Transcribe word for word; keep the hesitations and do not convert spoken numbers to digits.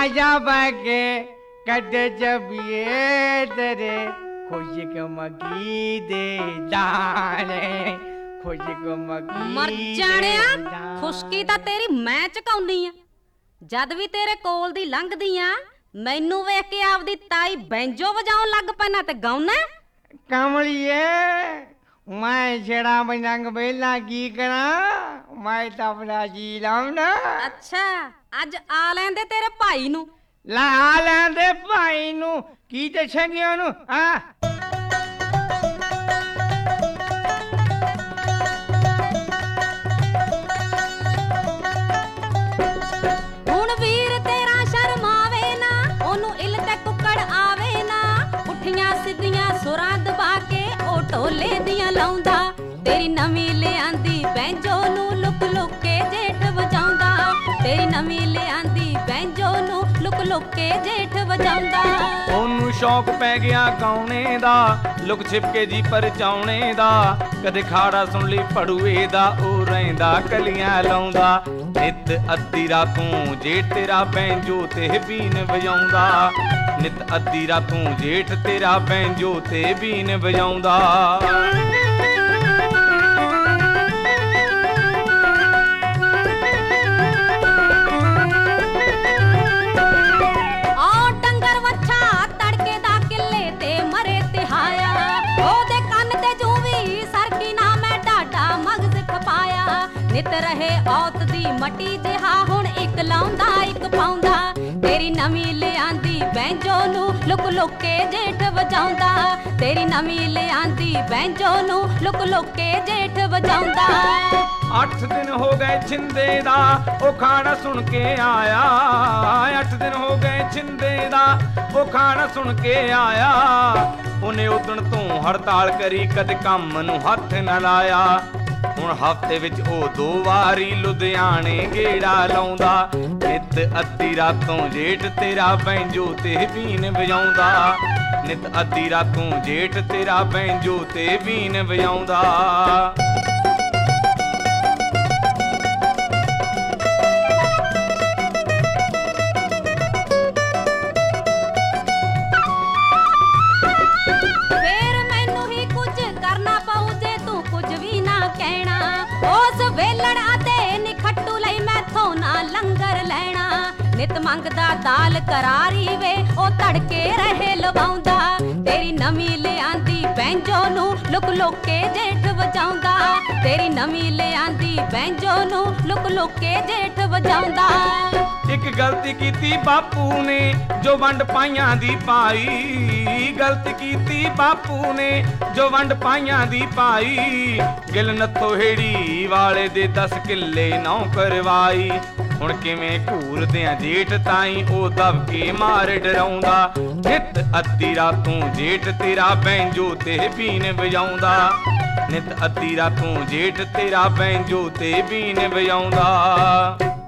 आजा बाके कदे जबिए तेरे खुशक मगी दे दाने खुशक मगी मर जाणिया खुशकी ਤਾਂ ਤੇਰੀ ਮੈਂ ਝਕਾਉਣੀ ਆ ਜਦ ਵੀ ਤੇਰੇ ਕੋਲ ਦੀ ਲੰਘਦੀ ਆ ਮੈਨੂੰ ਵੇਖ ਕੇ ਆਪਦੀ ਤਾਈ ਬੈਂਜੋ ਵਜਾਉਣ ਲੱਗ ਪੈਣਾ ਤੇ ਗਾਉਣਾ ਕਮਲੀਏ ਮੈਂ ਜਿਹੜਾ ਬੰਦੰਗ ਵੇਲਾ ਕੀ ਕਰਾਂ ਮੈਂ ਤਾਂ ਆਪਣਾ ਜੀ ਲਾਉਣਾ ਅੱਛਾ ਅੱਜ ਆ ਲੈਂਦੇ ਤੇਰੇ ਭਾਈ ਨੂੰ ਲਾ ਆ ਲੈਂਦੇ ਭਾਈ ਨੂੰ ਕੀ ਦੱਸਾਂਗੇ ਉਹਨੂੰ ਹਾਂ ਹੁਣ ਵੀਰ ਤੇਰਾ ਸ਼ਰਮਾਵੇ ਨਾ ਉਹਨੂੰ ਇਲ ਤੇ ਕੁੱਕੜ ਆਵੇ ਨਾ ਉੱਠੀਆਂ ਸਿੱਧੀਆਂ ਸੁਰਾਂ ਦਬਾ ਕੇ ਉਹ ਢੋਲੇ ਦੀਆਂ ਲਾਉਂਦਾ ਤੇਰੀ ਨਵੀਂ ਲਿਆਂਦੀ ਬੈਂਜੋ ਨੂੰ ਲੁਕ ਲੁਕ ਕੇ ਜੇਠ ਵਜਾਉਂਦਾ ਤੇਰੀ ਨਵੀਂ ਲਿਆਂਦੀ ਬੈਂਜੋ ਨੂੰ ਲੁਕ ਲੁਕ ਕੇ ਜੇਠ ਵਜਾਉਂਦਾ ਉਹਨੂੰ ਸ਼ੌਕ ਪੈ ਗਿਆ ਗਾਉਣੇ ਦਾ ਲੁਕ ਛਿਪ ਕੇ ਜੀ ਪਰਚਾਉਣੇ ਦਾ ਕਦੇ ਖਾੜਾ ਸੁਣ ਲਈ ਪੜੂਏ ਦਾ ਉਹ ਰਹਿੰਦਾ ਕਲੀਆਂ ਲਾਉਂਦਾ ਨਿਤ ਅੱਧੀ ਰਾਤੋਂ ਜੇਠ ਤੇਰਾ ਬੈਂਜੋ ਤੇ ਬੀਨ ਵਜਾਉਂਦਾ ਨਿਤ ਅੱਧੀ ਰਾਤੋਂ ਜੇਠ ਤੇਰਾ ਬੈਂਜੋ ਤੇ ਬੀਨ ਵਜਾਉਂਦਾ ਨਿਤ ਰਹੇ ਔਤ ਦੀ ਮਟੀ ਜਿਹਾ ਹੁਣ ਇੱਕ ਲਾਉਂਦਾ ਇੱਕ ਪਾਉਂਦਾ ਤੇਰੀ ਨਵੀਂ ਲਿਆਂਦੀ ਬੈਂਜੋ ਨੂੰ ਲੁਕ ਲੁਕ ਕੇ ਜੇਠ ਵਜਾਉਂਦਾ ਤੇਰੀ ਨਵੀਂ ਲਿਆਂਦੀ ਬੈਂਜੋ ਨੂੰ ਲੁਕ ਲੁਕ ਕੇ ਜੇਠ ਵਜਾਉਂਦਾ ਅੱਠ ਦਿਨ ਹੋ ਗਏ ਛਿੰਦੇ ਦਾ ਉਹ ਖਾਣਾ ਸੁਣ ਕੇ ਆਇਆ ਅੱਠ ਦਿਨ ਹੋ ਗਏ ਛਿੰਦੇ ਦਾ ਉਹ ਖਾਣਾ ਸੁਣ ਕੇ ਆਇਆ ਉਹਨੇ ਉਦਣ ਤੋਂ ਹੜਤਾਲ ਕਰੀ ਕਦੇ ਕੰਮ ਨੂੰ ਹੱਥ ਨਾ ਲਾਇਆ ਹੁਣ ਹਫ਼ਤੇ ਵਿੱਚ ਉਹ ਦੋ ਵਾਰੀ ਲੁਧਿਆਣੇ ਗੇੜਾ ਲਾਉਂਦਾ ਨਿਤ ਅੱਧੀ ਰਾਤੋਂ ਜੇਠ ਤੇਰਾ ਬੈਂਜੋ ਤੇ ਬੀਨ ਵਜਾਉਂਦਾ ਨਿਤ ਅੱਧੀ ਰਾਤੋਂ ਜੇਠ ਤੇਰਾ ਬੈਂਜੋ ਤੇ ਬੀਨ ਵਜਾਉਂਦਾ ਨਿਤ ਮੰਗਦਾ ਦਾਲ ਕਰਾਰੀ ਵੇ ਉਹ ਤੜਕੇ ਰਹੇ ਲਵਾਉਂਦਾ ਤੇਰੀ ਨਵੀਂ ਲਿਆਂਦੀ ਬੈਂਜੋ ਨੂੰ ਲੁਕ ਲੁਕ ਕੇ ਜੇਠ ਵਜਾਉਂਦਾ ਤੇਰੀ ਨਵੀਂ ਲਿਆਂਦੀ ਬੈਂਜੋ ਨੂੰ ਲੁਕ ਲੁਕ ਕੇ ਜੇਠ ਵਜਾਉਂਦਾ ਇੱਕ ਗਲਤੀ ਕੀਤੀ ਬਾਪੂ ਨੇ ਜੋ ਵੰਡ ਪਾਈਆਂ ਦੀ ਪਾਈ ਗਲਤੀ ਕੀਤੀ ਬਾਪੂ ਨੇ ਜੋ ਵੰਡ ਪਾਈਆਂ ਦੀ ਪਾਈ ਗਿਲ ਨੱਥੋ ਹੇੜੀ ਵਾਲੇ ਦੇ ਦਸ ਕਿੱਲੇ ਨੌ ਕਰਵਾਈ ਹੁਣ ਕਿਵੇਂ ਘੂਰਦੇ ਆ ਜੇਠ ਤਾਈ ਉਹ ਦਬ ਕੇ ਮਾਰ ਡਰਾਉਂਦਾ ਨਿਤ ਅੱਧੀ ਰਾਤੋਂ ਜੇਠ ਤੇਰਾ ਬੈਂਜੋ ਤੇ ਬੀਨ ਵਜਾਉਂਦਾ ਨਿਤ ਅੱਧੀ ਰਾਤੋਂ ਜੇਠ ਤੇਰਾ ਬੈਂਜੋ ਤੇ ਬੀਨ ਵਜਾਉਂਦਾ